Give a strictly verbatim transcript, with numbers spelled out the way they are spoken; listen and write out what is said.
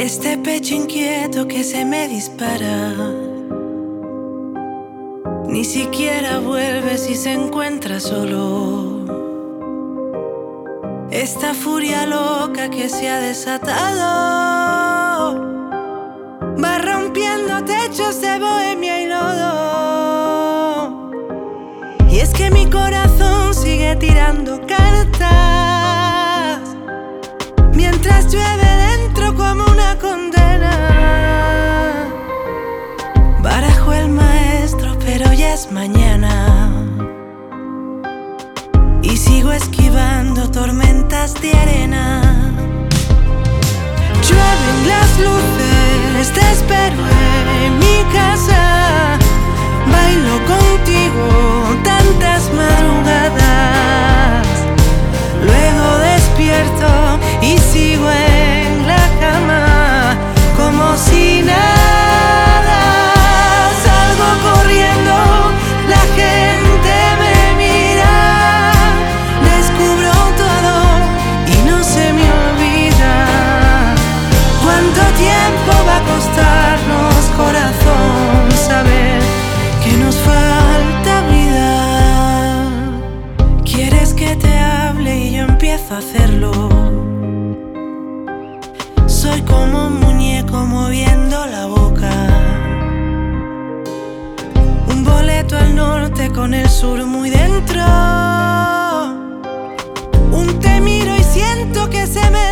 Este pecho inquieto que se me dispara, ni siquiera vuelve si se encuentra solo. Esta furia loca que se ha desatado va rompiendo techos de bohemia y lodo. Y es que mi corazón sigue tirando cartas mientras llueve dentro como una condena. Barajo el maestro, pero ya es mañana y sigo esquivando tormentas de arena. Llueven las luces, te espero en mi casa. Bailo contigo tantas madrugadas, luego despierto y sigo en la cama como si nada. Salgo corriendo, la gente me mira, descubro todo y no se me olvida. ¿Cuánto tiempo va a costarnos, corazón, saber que nos falta vida? ¿Quieres que te hable y yo empiezo a hacerlo? Soy como un muñeco moviendo la boca, un boleto al norte con el sur muy dentro. Un te miro y siento que se me